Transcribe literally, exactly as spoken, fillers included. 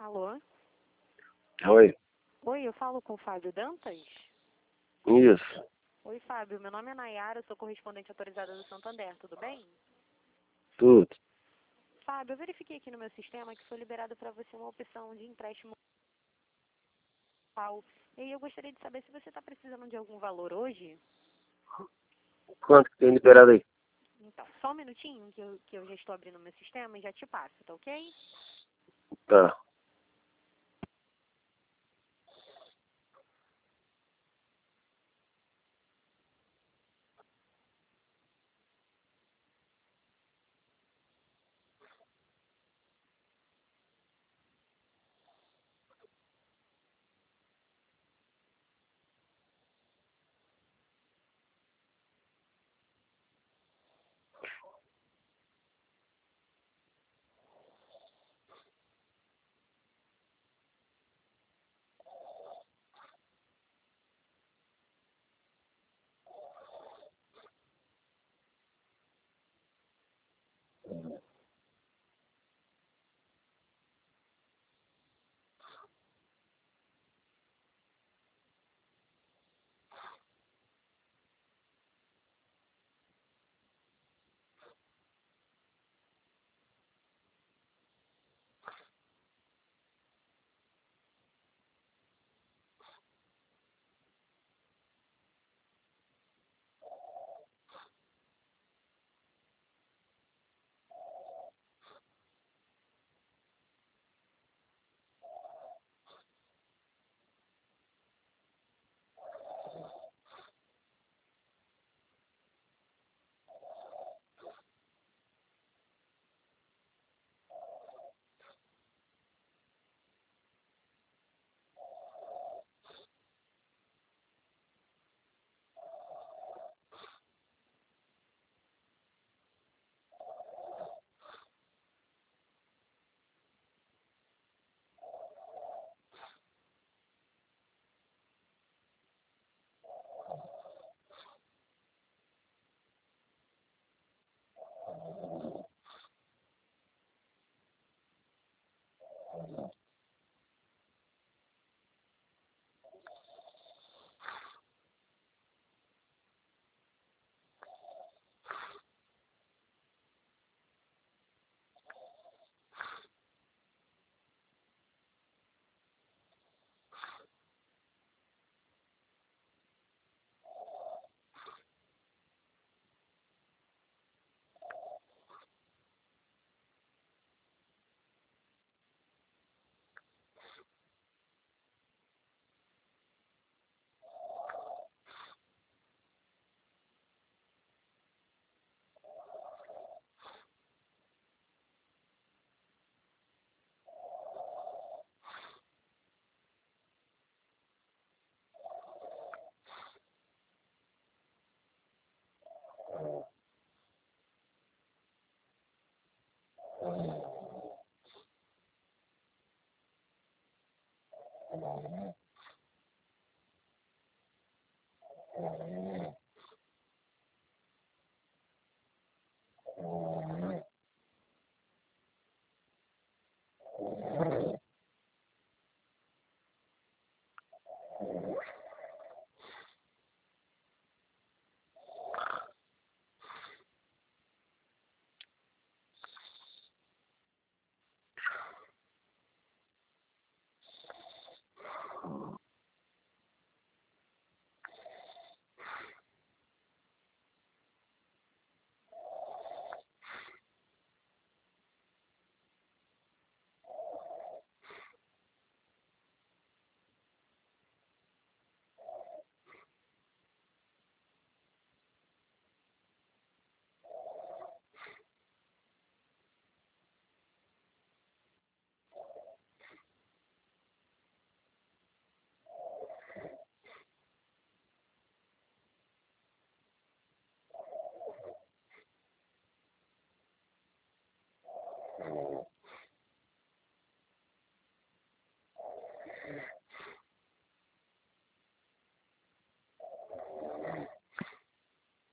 Alô? Oi, Oi, eu falo com o Fábio Dantas? isso, Oi, Fábio, meu nome é Nayara, eu sou correspondente autorizada do Santander, tudo bem? tudo. Fábio, eu verifiquei aqui no meu sistema que foi liberado para você uma opção de empréstimo mensal. E aí eu gostaria de saber se você está precisando de algum valor hoje. Quanto que tem liberado aí? Então, só um minutinho que eu, que eu já estou abrindo o meu sistema e já te passo, tá ok? Tá.